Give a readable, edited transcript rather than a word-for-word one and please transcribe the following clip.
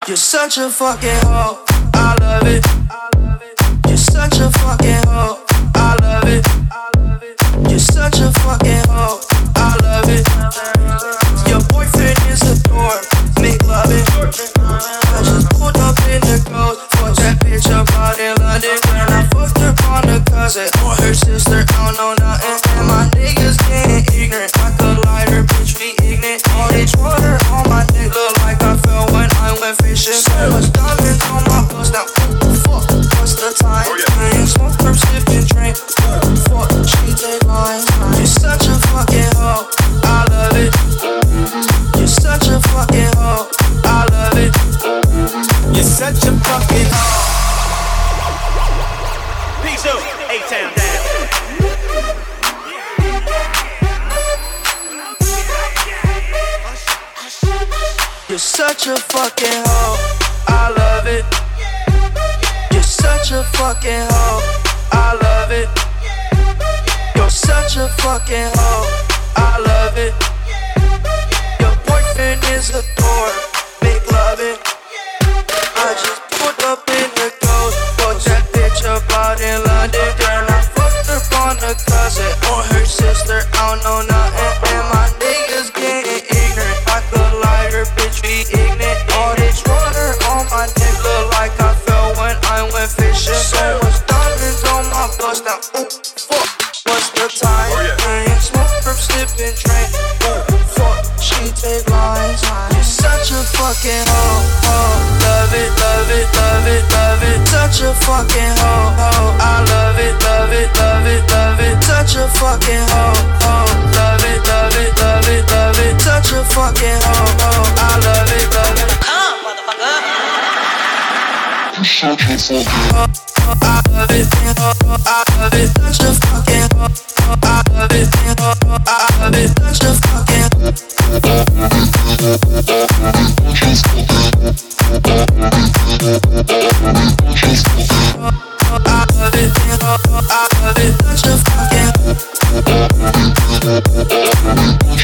You're such a fucking hoe, I love it. You're such a fucking hoe, I love it. You're such a fucking hoe, I love it. Your boyfriend is a dork, make love it. I just pulled up in the ghost, fucked that bitch up out in London. And I fucked her on a cousin or her sister, I don't know nothing. And my niggas getting ignorant, I could lie, her bitch be ignorant. Orange water on my neck, look like I fell when I went fishing. So much diamonds on my bust, now fuck, what's the time? I ain't smoke from sipping drink, fuck, she take mine. You're such a fucking hoe, I love it. You're such a fucking hoe, I love it. You're such a fucking hoe. Peace out, A-Town down. You're such a fucking hoe, I love it. You're such a fucking hoe, I love it. You're such a fucking hoe, I love it. Your boyfriend is a dork, make love it. I just pulled up in the ghost, fucked that bitch up out in London. Then I fucked her on a cousin or her sister, I don't know nothing. And my niggas getting ignorant, I could lie, her bitch be ignorant. All this water on my neck look like I fell when I went fishing. So much diamonds on my bust, now ooh, fuck, what's the time? I ain't smoke from sipping drink, ooh, fuck, she take lines. You're such a fucking hoe, hoe, love it, love it, love it, love it. Such a fucking hoe, hoe, I love it, love it, love it, love it. Such a fucking hoe, hoe, love it, love it, love it, love it. Such a fucking hoe, hoe, I love it, love it. Come, motherfucker. Such a fucking hoe, I love it, I love it. Such a fucking hoe, I love it, I love it. Such a fucking hoe. I love it, I love it. Such a fucking